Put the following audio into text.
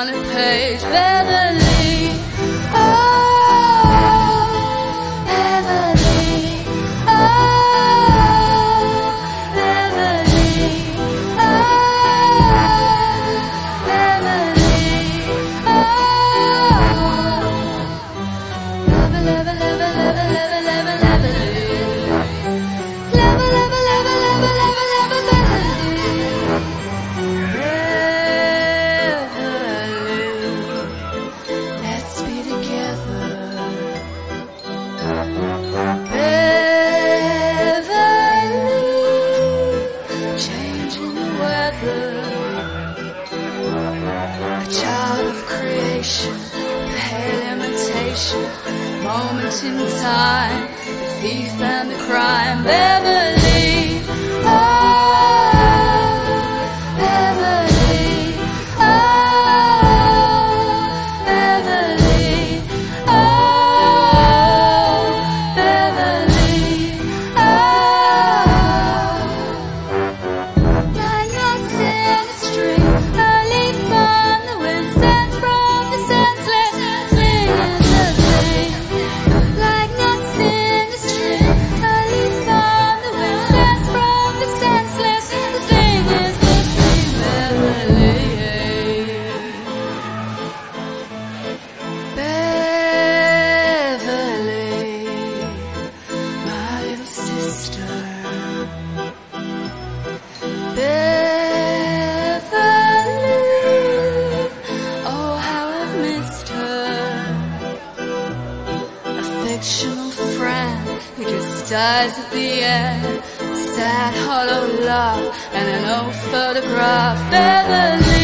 on a page. Beverly, oh, Beverly, oh, Beverly, oh, Beverly, oh, love, love, love, love, love, love, pale imitation, moment in time, the thief and the crime. Beverly, oh, Beverly, oh, Beverly, oh, Beverly, oh. Nine yards in the street, early from the wind stands from the senseless thing is a thing. Like nuts in the street, early from the wind stands from the senseless. The thing is the thing, Beverly. Beverly, my little sister. Beverly, oh how I've missed her. A fictional friend who just dies at the end. Sad hollow love and an old photograph. Beverly.